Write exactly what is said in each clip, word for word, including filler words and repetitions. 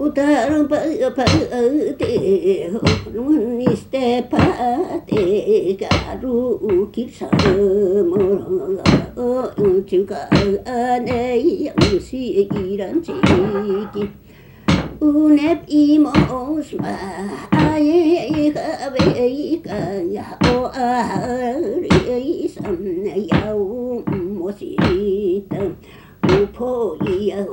Utar pa pa te niste pa te garu kirsa mora chuka ane usi iran chiki unep imos ma aye kave ka ya o ari sam ya mosita upo iya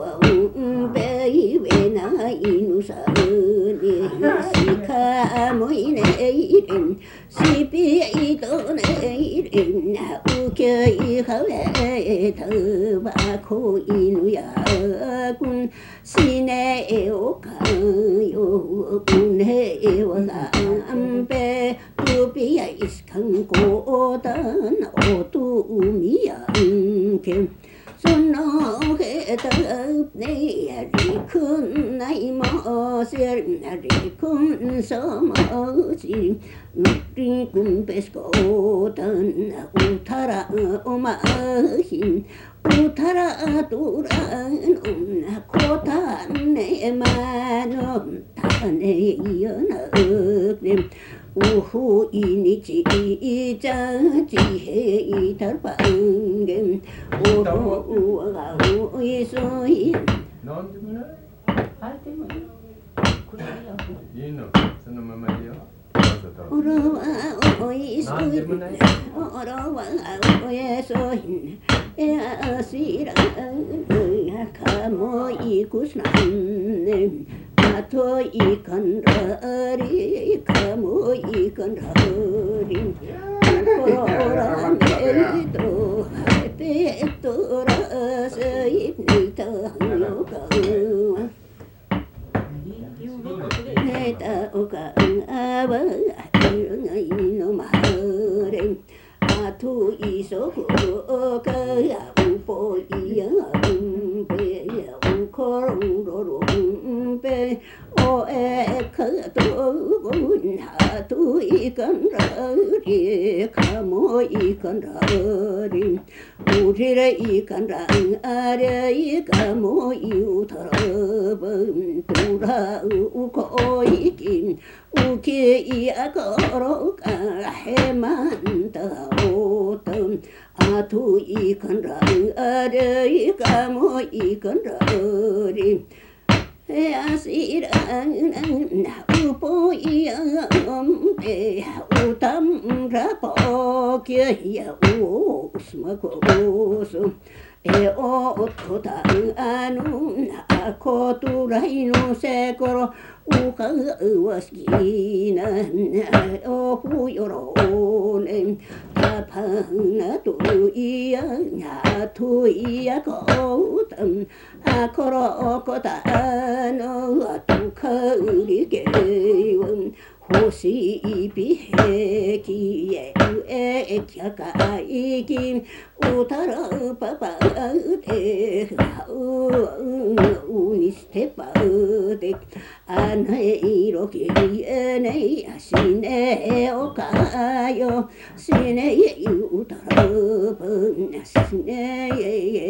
baby na inusa ni sika moine irin sipi ito na irin uke ihawe taba ko inuya kun sine oka yo kun he wala ampe tupiya iskan ko tan otu umiya kem Sono che ne ricun nai mo ser ricun somo si ricun pesco tan utara omahin utara turan una kota ne mano tane yana uhu inichi ija jihe tarpangem uhu uhu isoi Non di me? Ah, di me. Io no, sono mamma io. Ora uhu isoi ora uhu isoi e asira kamo ikusnan Ato ikan rari, kamu ikan rari. Orang itu, itu rasa ini tahu kau. Kita kau apa? Ini mahal. Atu iso kau kaya upo iya umpe ya ukorong dorong pe o e kato gun hatu ikan rari kamu ikan rari urire ikan rang ada kamu iutara bentura uko ikin uki iya korok heman taotam atu ikan rang ada kamu ikan rari asiran upo iam pe utam rapo kia ya usmakoso e o totan anu ako turaino sekoro uka waskina o huyorone tapana tu iya tu iya kotam akoro kotano atukari gewon hoshi ibiheki e kyakaikin utara papa te uniste pade anai roki ene asine okayo sine utara sine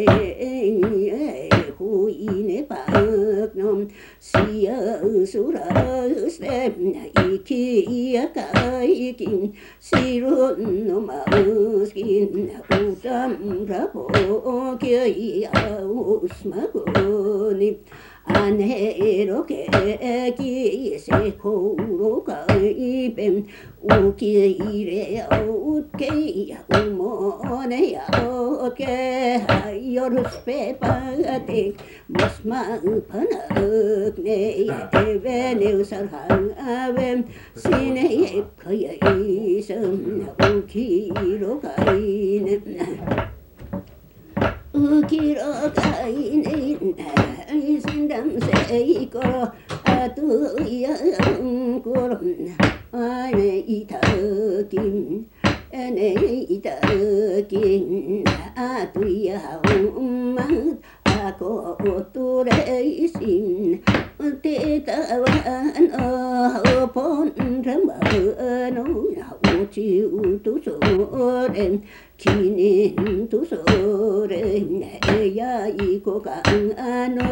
huine pagnom sia sura stem iki akaikin sirun no mauskin utam rapo kia usmagoni anhero ke ki se koro kai pem uki ire uke umone ya uke yorus pe pate masma panak ne evene sarhang avem sine kaya isam uki ro kai ne ukiro kaine isindam seikoro atu ya koron ane itakin ane itakin atu ya ummat ako tureisin tetawan opon rambano uci utusoren kinin tusoren ya iko kan anop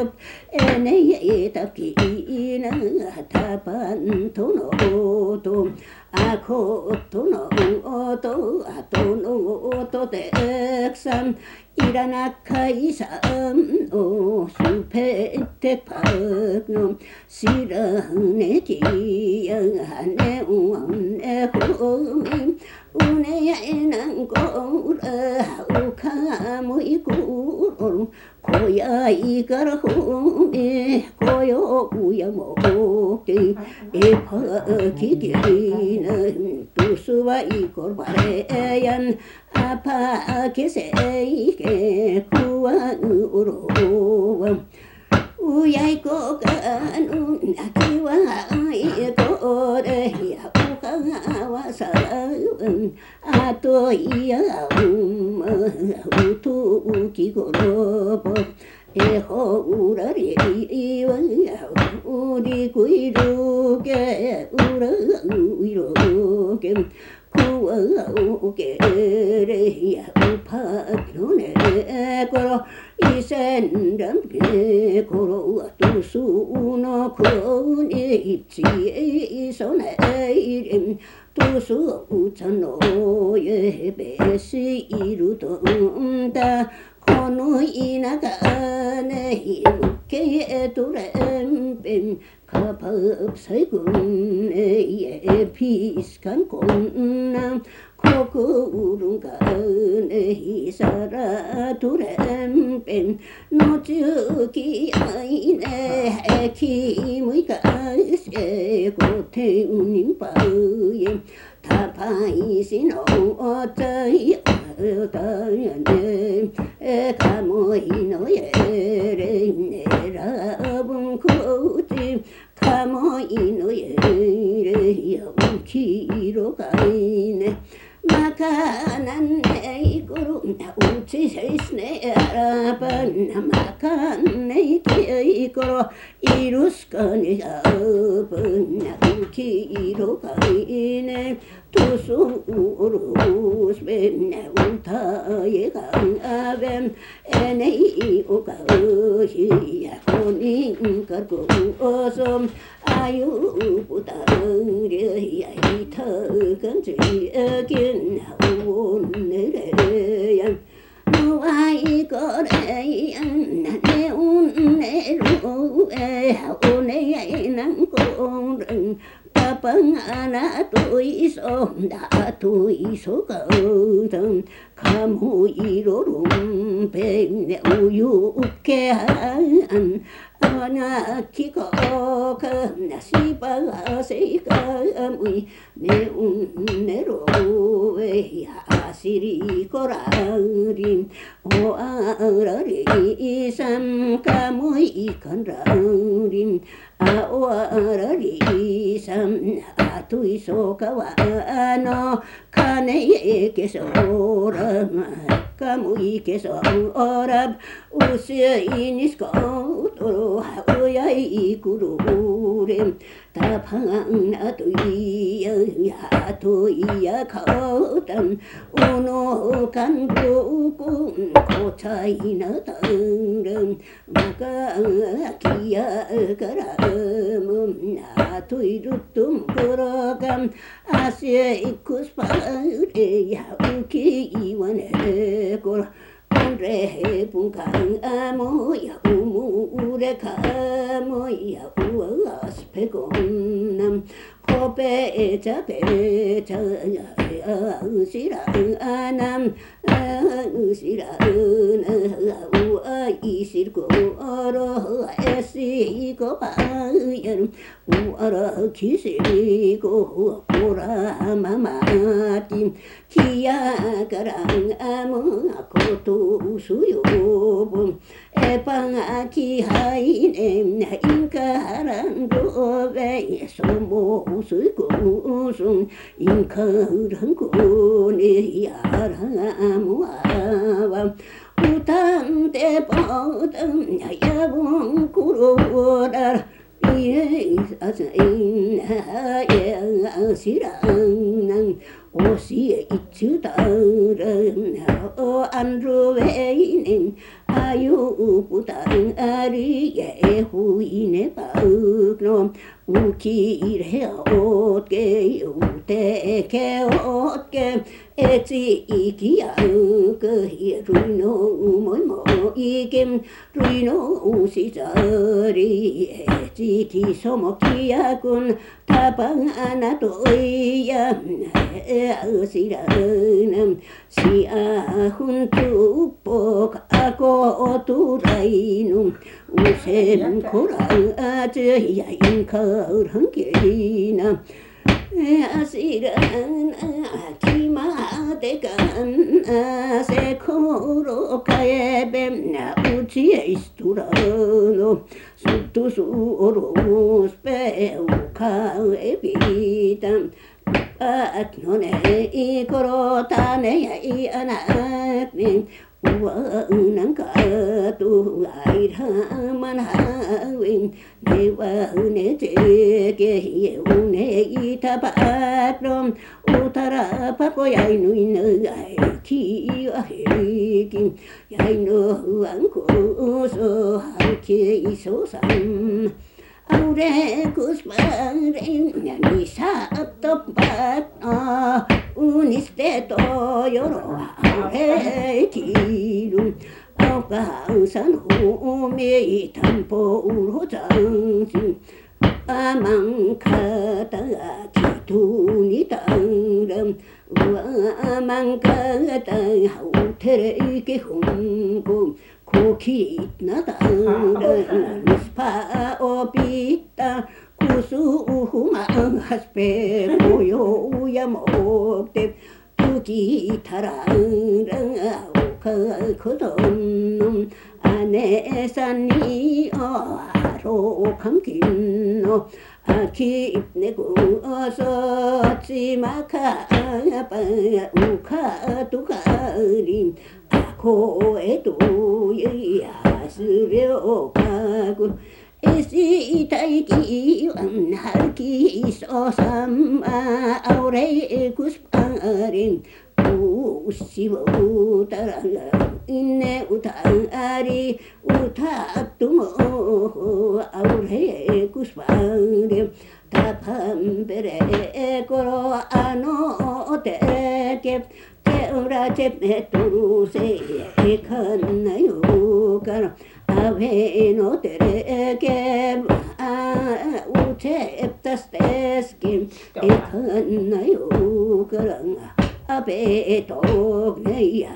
えねえたきなたぱんとのとあことの音あとの音でくさんいらなかいさんをすぺってぱくのしらねきやねうねほみうねやえなんこらうかむいくろこやいからほめこようやもけえぱききなとすはいこばれやんあぱけせいけくわうろわうやいこかのなきはいこれやおかがわさうんあといやうんうときごろぼえほうらりわうりくいるけうらういるけくわうけれやうぱのねころいせんらんけころはとすのくにいちえそねいれんとすうちゃのえべしいるとんだこの田舎ねけえとれんぺんかぱさいくんねえピスカンこんなんこくるんかねさらとれんぺんのちゅきあいねきむいかせこてんにんぱうえたぱいしのおたいおたやねえかもいのえれねらぶんこちかもいのえれやうきいろかいねまかなんねいころなうちせいすねあらばなまかんねいけいころいるすかねやぶんなうきいろかいねとそうるすべんねうたえがあべんえねいおかうひやこにんかくおそんあゆぶたりやいたかんちえけんなおねれやんのわいこれやんなねおんねろえおねやいなんこれんパパがなといそうだといそかうたんかもいろろんぺんねおゆけはんあなきこかなしばがせいかむいねうんねろえやしりこらりんおあらりさんかむいからりんあおあらりさんあといそかわのかねえけそらかむいけそらうせいにすことろはおやいくるれんたぱんなといややといやかうたんおのかんとこんこちゃいなたんれんまかきやからむんなといるとんころかんあせいくすぱれやうきいわねこられぶんかんあもやうむれかもやうわすぺこんなんこぺちゃぺちゃやうしらあなんうしらなうわいしるころえしこばやるうあらきしここらままききやからあもことすよぶんえぱがきはいねんないんからんどべそもすこすんいんからんこねやらもあわうたんてぽたんややぶんころらいえあさいなやしらんなんおしえいちゅたらなおあんるべいねんあゆぶたんありえうのうきれおけうてけおけえちいきやうくひるいのもいもいけんるいのしざりえちきそもきやくんたばんあなといやえあしらなんしあふんつぽかことらいのうせんこらあちやいんかうらんけいなあしらなきまでかんあせころかえべんなうちえいすとらのすとすおろすぺうかえびたんあのねいころたねやいあなねうわなんかとあいらまなういんねわねてけひうねいたばろんうたらぱこやいぬいぬがいきわへきやいぬわんこそはけいそさんAurekus parin nisa topat a unisteto yoro auretilu aupasan humi tampo urhotangsin amang kata kituni tangdam amang kata hautere ke humbo Kokit na tangdan nispa opita kusu uhumang haspe moyo uyamokte tuki tarang ka kodom ane sani aro kamkin no aki nego so chimaka pa uka tukarin ko e to ya su ryo ka gu e si tai ki an har ki so sam a aure e kus parin u si wo tara inne utan ari uta tumo aure e kus parin ta pam bere e koro ano te ke ora te meturu se e kan yo kar ave no te ke a u te tas tes kim e kan yo kar ave to ne ya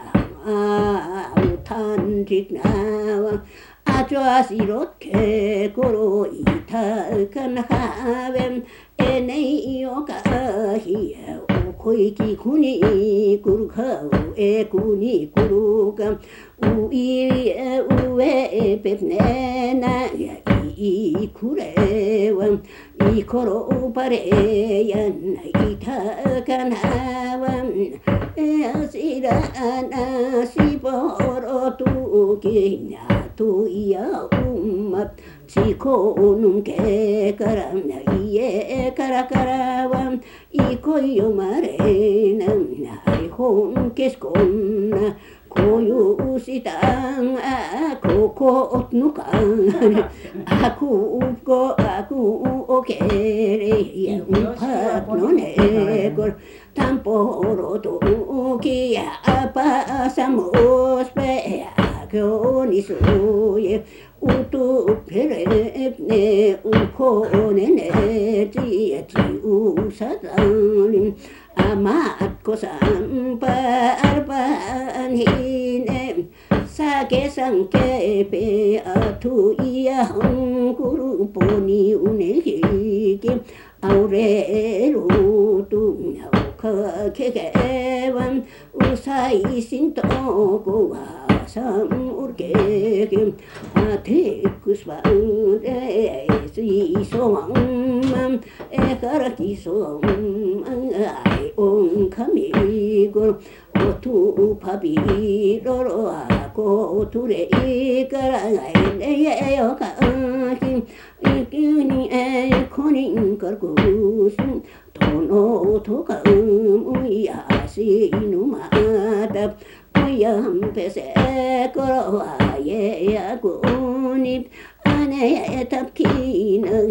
a u tan tik na a chwa si rot ke koro ita kan have e nei yo ka hi Koiki kuni kuru ka e kuni kuru ka u i u e pepne na ya i kure wa i koro pare ya na i ta kana wa e asira na si poro tu ki na tu ya umma si ko nun ke kara na i e kara kara wa i ko yo mare na ai hon kes kon na ko yo usitang a ko ko ot nu ka aku ko aku o ke re ya un pa no ne ko tamporo to ki ya apa samos pe ko ni so ye utu pere ne u ko ne ne ti ti u sa dan amat ko san pa arpan hine sa ke sang ke pe atu iya hong kuru poni une ki aure ru tu ka ke ke wan usai sin to ko sam urke kim ate kuswa e si so mam e karaki so ai on kami go otu pabi ro ko ture i kara ai ne yo ka kim ikuni e konin kar ko sun tono to ka um ya si nu ma ta Yam pese koro aye ya kunip ane tap kina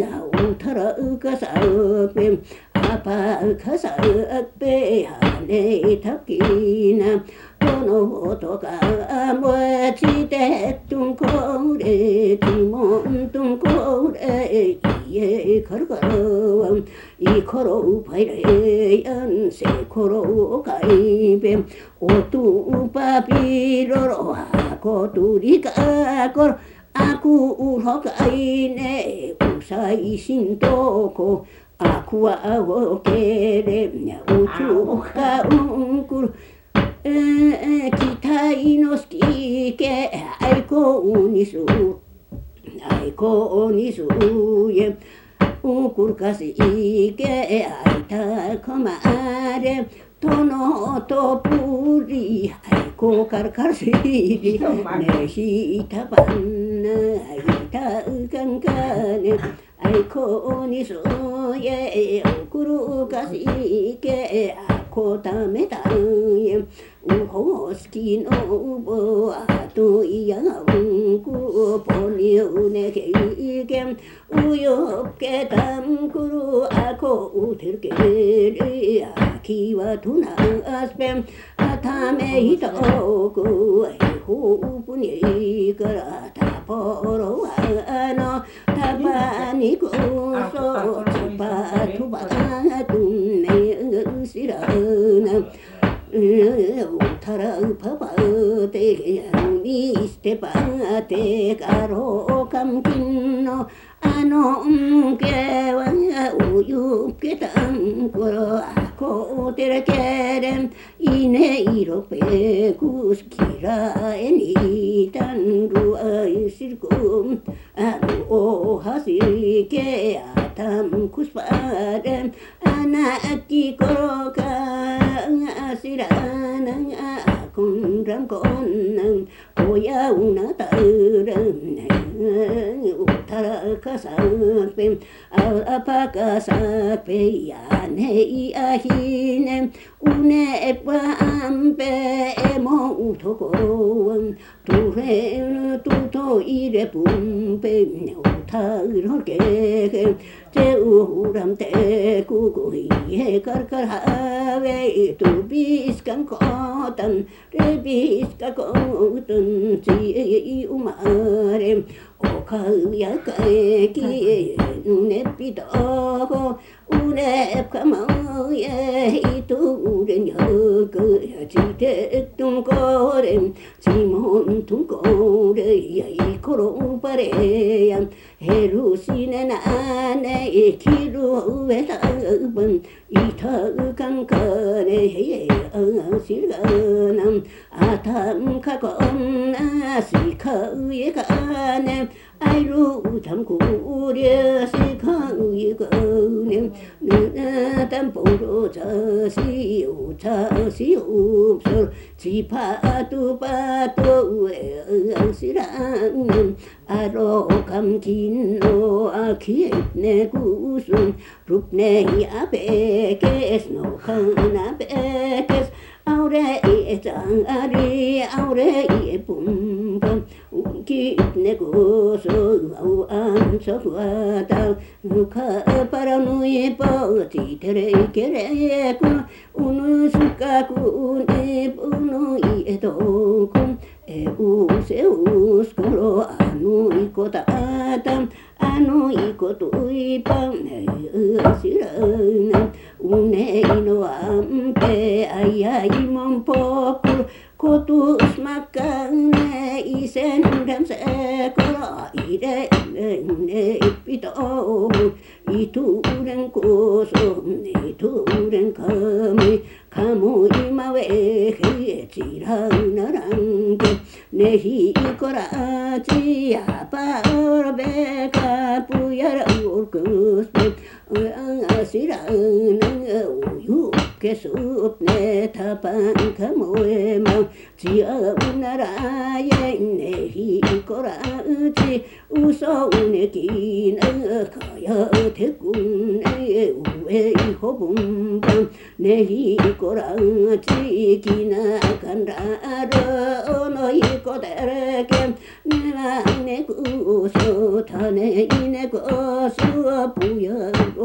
さべあぱかさべはねたきなこのとかもちでとんこれきもんとんこれいえかるかいころぱいれやんせころかいべおとぱぴろろはことりかころあくうろかいねうさいしんとこあくわおけれうちゅかうんくる期待のすきけ愛好にす愛好にすえうくるかしけあいたこまれとのとぷり愛好からからしりねひたばんないたかんかね愛好にすえうくるかしけあこためたんえうほすきのぼあといやうんくぽにうねけいけんうよけたんくるあこうてるけれあきはとなあすぺんあためひとくえほうぷにからたぽろあのたばにくそちぱとばとんねしらなたらうぱぱてやみしてぱてかろかんきんのあのんけはおゆけたんころあこてらけれんいねいろぺくすきらえにたんるあいしるくあのおはしけあたんくすぱれんあなきころかあしらなんあこんらんこんなんおやうなたうらんねうたらかさぺんあぱかさぺやねいあひねうねぱんぺもうとことれとといれぷんぺうたろけてうらんてくくいえからからはべとびすかんこたんれびすかこたんちえうまれおかうやかえきねぴとうねかまえいとうれんやくやちてとんこれんちもんとんこれやいころばれやへるしねなねきる上たぶんいたかんかねへあしがなんあたんかこんなしかうえかねあいるたんくりゃしかうえかねぬたんぽろざしうたしうそちぱとぱとえあしらんあろかんきんのあきえねくすんるねやべけすのかなべけすあれいざんありあれいぷんぷんうきねくすうあんそくわたうかぱらぬいぽちてれけれくうぬすかくねぷぬいえとくえうせうすころあのいこたたんあのいこといぱんねうしらなうねいのあんぺあやいもんぽくことすまかんねいせんらんせころいれんねいぴといとれんこそいとれんかみかもいまえへちらならんけねひこらちやぱらべかぷやらおくすぺあしらなおゆけすねたぱんかもえまちやうならえねひこらちうそねきなかやてくんねうえいほぶんばんねひこらちきなかんらるのいこでれけんねらねくそたねいねこそぷやろ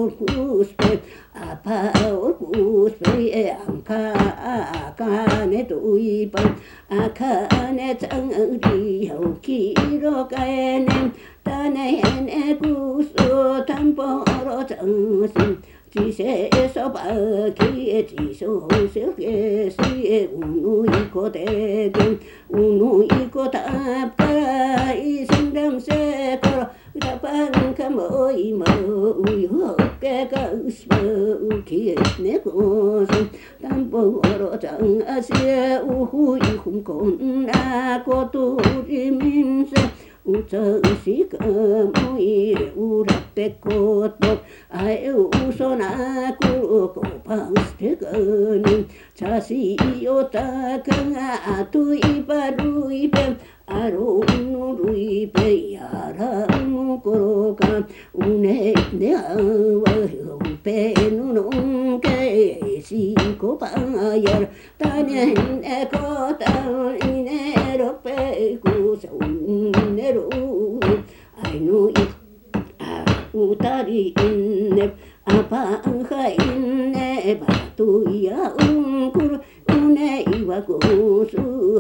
orkus pe apa orkus pe angka akane tuipa akane tangri hokiro kaenem tanene kuso tamporo tangsim chỉ sẽ so ba kia chỉ số sẽ kia sẽ unu iko te kim unu iko ta pa i sinh đam sẽ có ta pan cam oi mà ui ho ke ka usma kia ne ko tam po ro chang a sẽ u hu i khum kon a ko tu ri min se u chơ sĩ cơ môi u rap pe cột bột ai u so na cu co pas te cơ nim cha si o ta kang a tu i pa ru i pe a ru nu ru i pe ya ra mu ko ka u ne ne a wa hu pe nu nu ke si ko pa ya ta ne e ko ta ne ro pe ku sa ne I know it. Utari inne apa angka inne batu ya ungkur une iwa kusu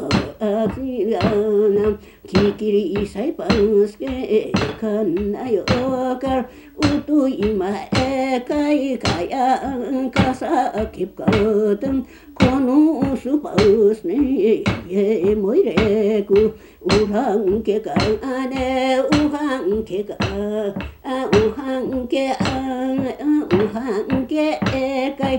asirana kikiri isai paske kan ayo kar utu ima ekai kaya kasa kip katan konu supaus ne ye moireku uhang ke ka ane uhang ke ka uhang ke uhang ke ekai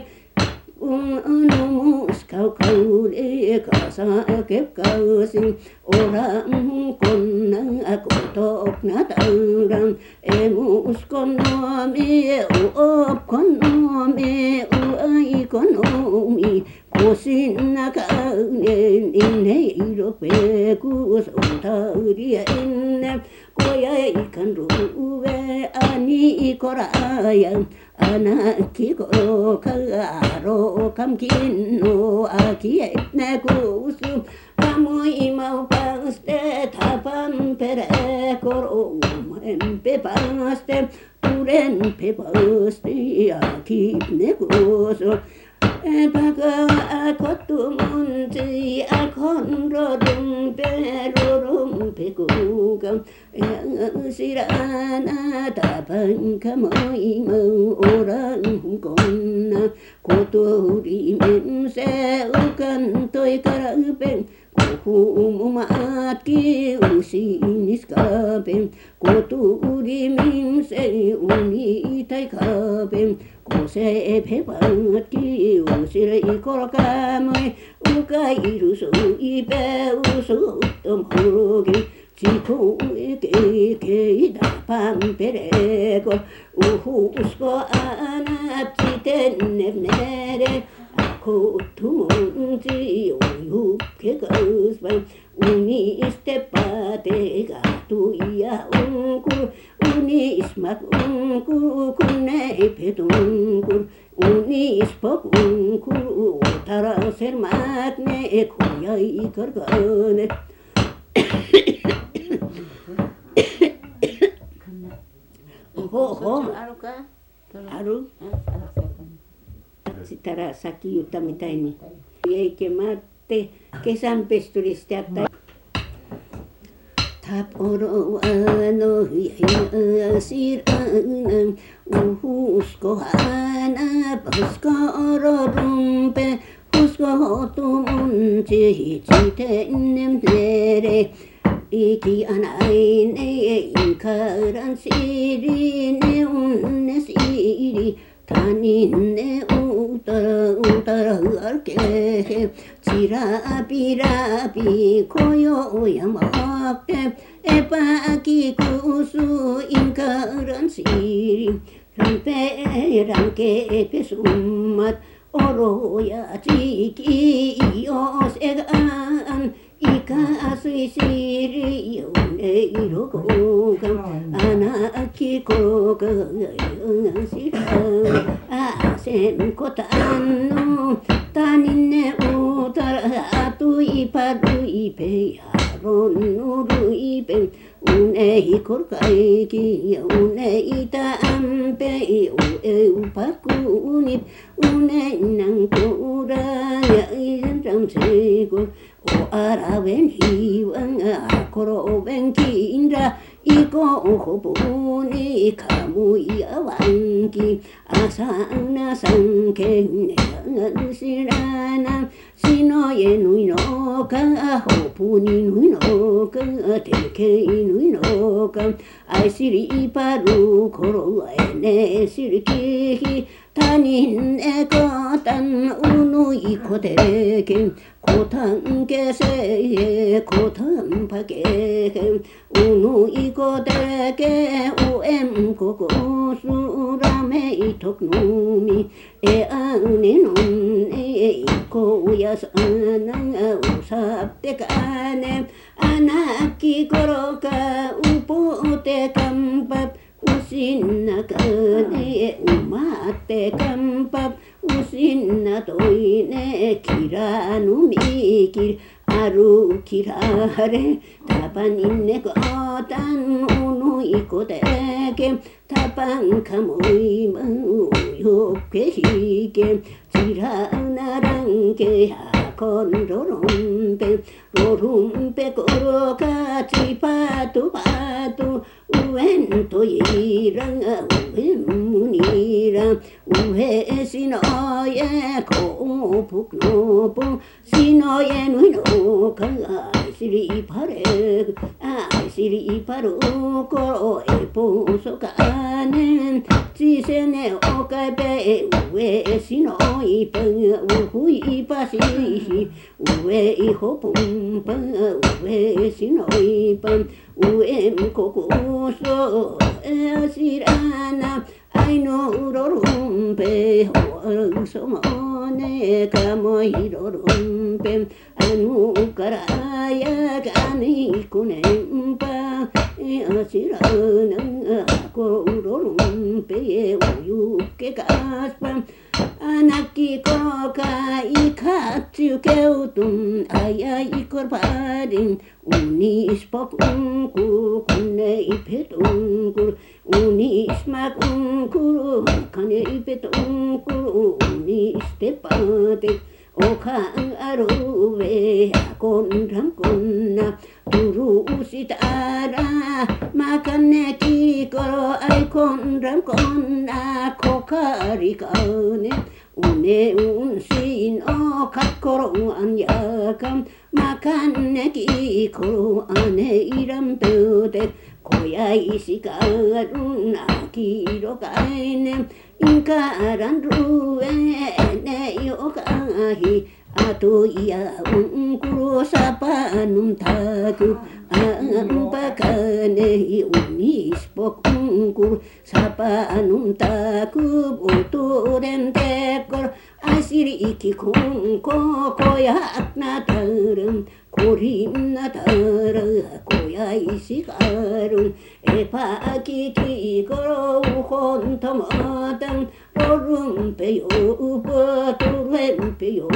unumus kau kau le kasa kep kau sing orang konang aku tok na tang emus konomi uop konomi uai konomi kosin na ka ne ne iro pe ku sontaria inne koya ikan ruwe ani koraya anaki ko karo kam kinu aki ne kusu kamui mau paste tapam pere koro empe paste turen pe paste aki ne kusu epaga akotu munti akon rodum perorum pekugam sirana tapan kamoi mau orang kona koturi men se ukan toy karapen kuhu mat ki usinis kapen koturi men se uni tai kapen kose pepat ki usire ikorakamai ukairu su ipe usu tomhugi chiku ke ke dapam pereko uhu usko anap chitennevnere ako tumunti uyu ke kauspai uni istepate gatu iya unkur uni ismak unkur kunne petunkur uni ispok unkur utara sermatne ekoya ikargane ho ho aru sitara saki yuta mitai ni ye ke mate ke sampesturiste atta taporo ano sir an uhusko ana pasko rumpe usko tumunchi chitenem tere iki anaine inkaran siri ne unne siri taninne utara utara arke chira pira pi koyo yamake epaki kusu inkaran siri rampe ranke pesummat oro ya chiki ios egan ika asui siri yone irokokam anaki koka sira asen kotanu tanine utara atu ipadu ipe yaron nuru ipe une hikorkai ki une ita ampe une pakunip unenang kuranya isan ramsekul o araben hiwang akoroben kindra iko hopuni kamu iawangki asana sangkeng sirana sino ye nuino ka hopuni nuino ka teke nuino ka ai siri paru koro ene siriki tanin eko tan unu iko teke kotan kese kotan pake unu iko teke uem koko surame itok numi e ane non e iko uyasanang usap tekane anaki koroka upo te kampap usinna kane umate kampap usinna toine kiranu mikir aru kirare tapan inne kotan unu ikoteke tapan kamui mau yoke hike tirana ranke hakon rorumpe rorumpe koroka cipatu patu uen toyirang uen munira ue sinoye ko puknopo sinoye nuino ka siri pare ai siri paru ko epo sokane tisene okabe ue sinoi pa hui pasi ue ihopum pa ue sinoi pa ue kokoso sirana ai no rorumpe ho somone kamo hirorumpe anu karaya kani kunempa sirana ko rorumpe uyuke kaspa anaki koka ikatsu keutum aya ikorparin unis popungku kune ipetungkur unis makungkur kane ipetungkur unis tepate okang aruwe akondram konna turu usitara makane kikoro ay kondram konna kokari kane une unsin o kakoro anyakam makane kikoro ane iram pute koya isikarun akiro kaine inkaran ruwe ne yokahi atu iya ungkuru sapanum taku ampakane unis pokungkur sapanum taku uturen tekor asiri iki kungko koyak na tarem korim na tara koya isikarun epa kiki koro hontomatang rorum peyo turem peyo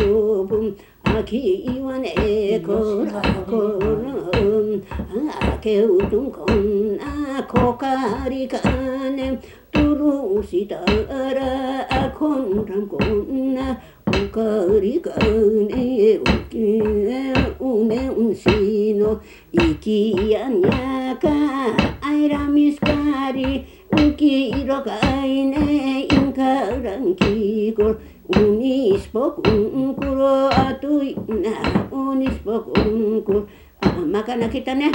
aki iwane kora korum ake utung kon akokari kane turu sitara akon ramkona ukari kane ukine une unsino ikianyaka airamiskari ukiro kaine inkarang kikor unis pokungkuro atui na unis pokungkur makan kita ne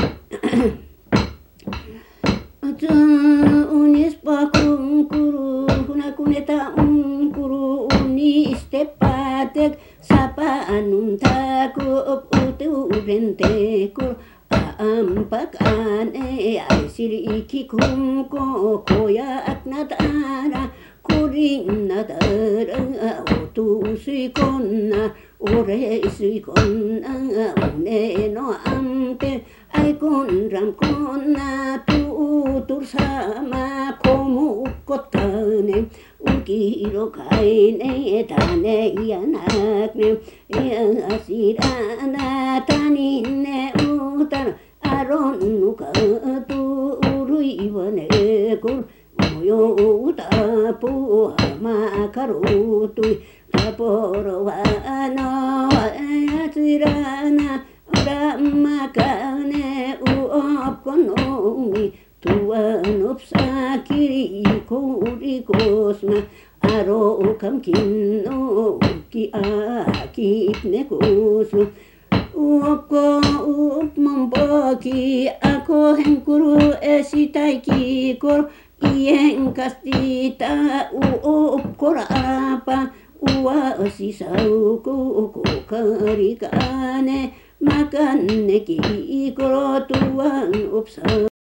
atu unis pokungkuru kuna kuneta ungkuru unis tepatek sapa anum taku utu rentekur ampakane ay siri kikungko koyak natara kuring natara otu sikonna ore sikonna une no amte ay konram konna tutur sama komu kotane ukiro kaine tane yanakne asirana tanine utar aron nuka tu urui wane kur yo tapu makarutui taporo wano atirana ramakane uopkonomi tuan upsakiri kuri kosma aro kam kinno ki akip ne kosu Uko up membagi aku hengkuru esitaiki kor ien kastita up kor apa ua sisau ku karikane makan neki kor tuan upsa